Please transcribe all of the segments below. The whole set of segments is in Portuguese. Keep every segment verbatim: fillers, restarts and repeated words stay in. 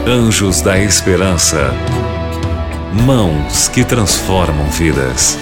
Anjos da Esperança. Mãos que transformam vidas.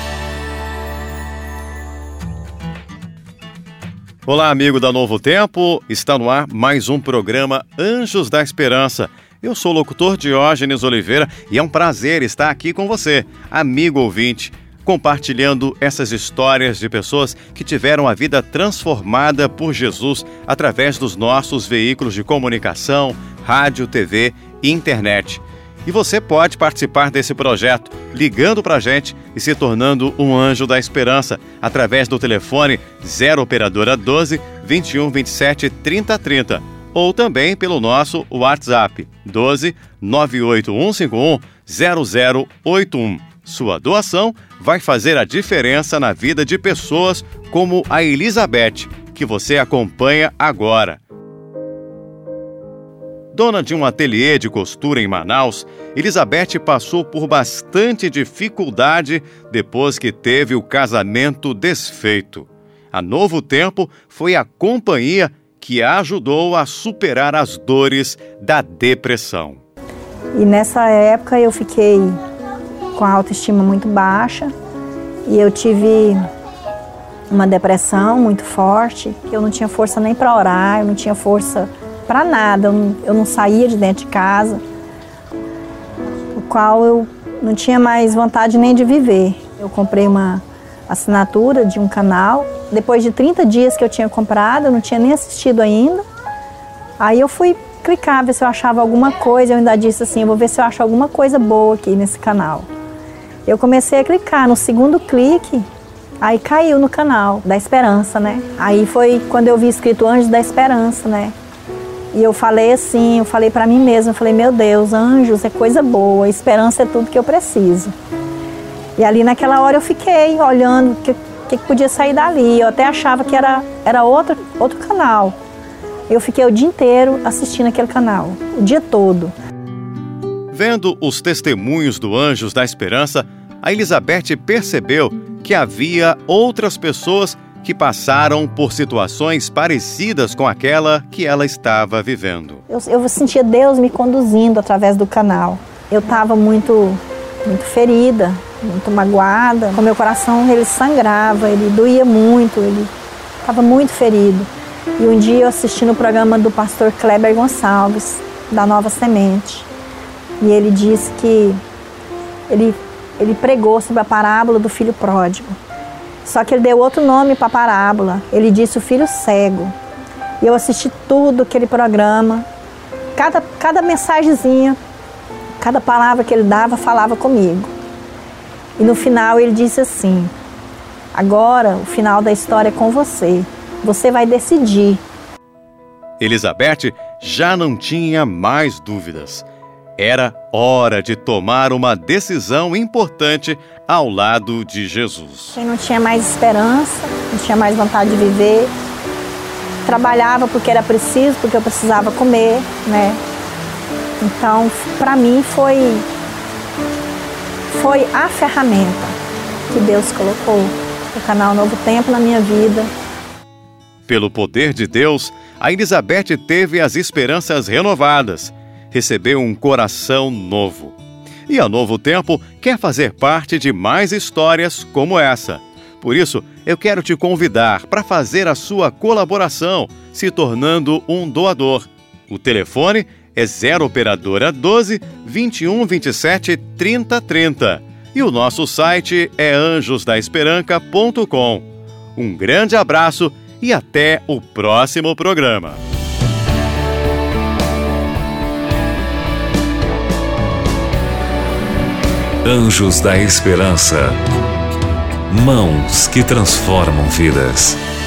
Olá, amigo da Novo Tempo. Está no ar mais um programa Anjos da Esperança. Eu sou o locutor Diógenes Oliveira e é um prazer estar aqui com você, amigo ouvinte, compartilhando essas histórias de pessoas que tiveram a vida transformada por Jesus através dos nossos veículos de comunicação, rádio, T V e internet. E você pode participar desse projeto ligando para a gente e se tornando um anjo da esperança através do telefone zero operadora doze, vinte e um, vinte e sete, trinta, trinta ou também pelo nosso WhatsApp doze, nove oito um cinco um, zero zero oito um. Sua doação vai fazer a diferença na vida de pessoas como a Elizabeth, que você acompanha agora. Dona de um ateliê de costura em Manaus, Elizabeth passou por bastante dificuldade depois que teve o casamento desfeito. A Novo Tempo foi a companhia que a ajudou a superar as dores da depressão. E nessa época eu fiquei com a autoestima muito baixa e eu tive uma depressão muito forte, que eu não tinha força nem para orar, eu não tinha força para nada, eu não, eu não saía de dentro de casa, o qual eu não tinha mais vontade nem de viver. Eu comprei uma assinatura de um canal, depois de trinta dias que eu tinha comprado, eu não tinha nem assistido ainda, aí eu fui clicar, ver se eu achava alguma coisa, eu ainda disse assim, eu vou ver se eu acho alguma coisa boa aqui nesse canal. Eu comecei a clicar, no segundo clique, aí caiu no canal da Esperança, né? Aí foi quando eu vi escrito Anjos da Esperança, né? E eu falei assim, eu falei pra mim mesma, eu falei, meu Deus, anjos é coisa boa, esperança é tudo que eu preciso. E ali naquela hora eu fiquei olhando o que, que podia sair dali, eu até achava que era, era outro, outro canal. Eu fiquei o dia inteiro assistindo aquele canal, o dia todo. Vendo os testemunhos do Anjos da Esperança, a Elizabeth percebeu que havia outras pessoas que passaram por situações parecidas com aquela que ela estava vivendo. Eu, eu sentia Deus me conduzindo através do canal. Eu estava muito, muito ferida, muito magoada. O meu coração ele sangrava, ele doía muito, ele estava muito ferido. E um dia eu assisti no programa do pastor Kleber Gonçalves, da Nova Semente. E ele disse que ele, ele pregou sobre a parábola do filho pródigo. Só que ele deu outro nome para a parábola. Ele disse o filho cego. E eu assisti tudo aquele programa. Cada, cada mensagenzinha, cada palavra que ele dava, falava comigo. E no final ele disse assim, agora o final da história é com você. Você vai decidir. Elizabeth já não tinha mais dúvidas. Era hora de tomar uma decisão importante ao lado de Jesus. Eu não tinha mais esperança, não tinha mais vontade de viver. Trabalhava porque era preciso, porque eu precisava comer, né? Então, para mim, foi, foi a ferramenta que Deus colocou, o canal Novo Tempo na minha vida. Pelo poder de Deus, a Elizabeth teve as esperanças renovadas. Recebeu um coração novo. E a Novo Tempo quer fazer parte de mais histórias como essa. Por isso, eu quero te convidar para fazer a sua colaboração, se tornando um doador. O telefone é zero operadora doze, vinte e um, vinte e sete, trinta, trinta. E o nosso site é anjos da esperança ponto com. Um grande abraço e até o próximo programa. Anjos da Esperança. Mãos que transformam vidas.